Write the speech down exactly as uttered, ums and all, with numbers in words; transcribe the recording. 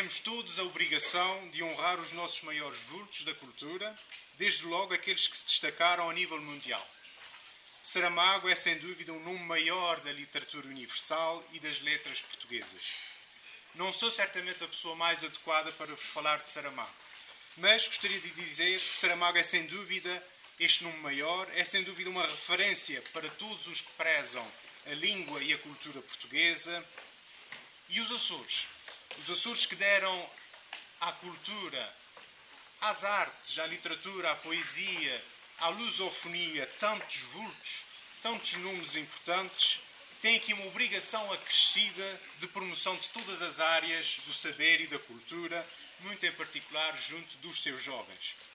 temos todos a obrigação de honrar os nossos maiores vultos da cultura, desde logo aqueles que se destacaram a nível mundial. Saramago é, sem dúvida, um nome maior da literatura universal e das letras portuguesas. Não sou certamente a pessoa mais adequada para vos falar de Saramago, mas gostaria de dizer que Saramago é, sem dúvida, este nome maior, é, sem dúvida, uma referência para todos os que prezam a língua e a cultura portuguesa. E os Açores. Os Açores que deram à cultura, às artes, à literatura, à poesia, à lusofonia, tantos vultos, tantos nomes importantes, têm aqui uma obrigação acrescida de promoção de todas as áreas do saber e da cultura, muito em particular junto dos seus jovens.